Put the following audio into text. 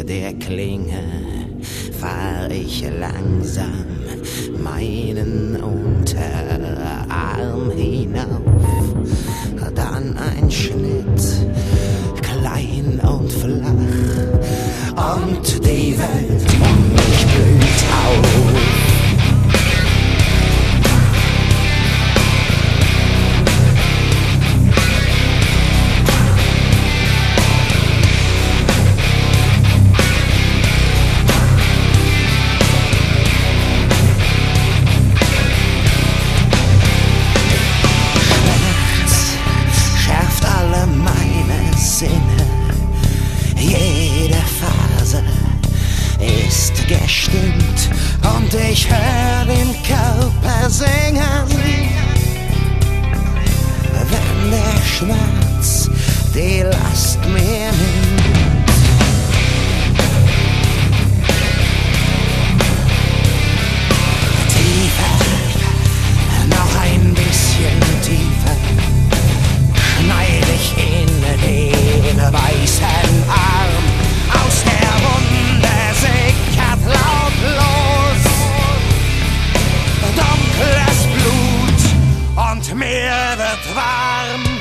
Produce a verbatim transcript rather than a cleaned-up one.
der Klinge fahr ich langsam meinen Unterarm hinauf. Dann ein Schnitt, klein und flach, und die Welt um mich blüht auf. Jede Phase ist gestimmt und ich hör den Körper singen. Wenn der Schmerz die Last mir nimmt, tiefer, noch ein bisschen tiefer, schneid ich in den weißen Arm. Aus der Wunde sickert lautlos dunkles Blut und mir wird warm.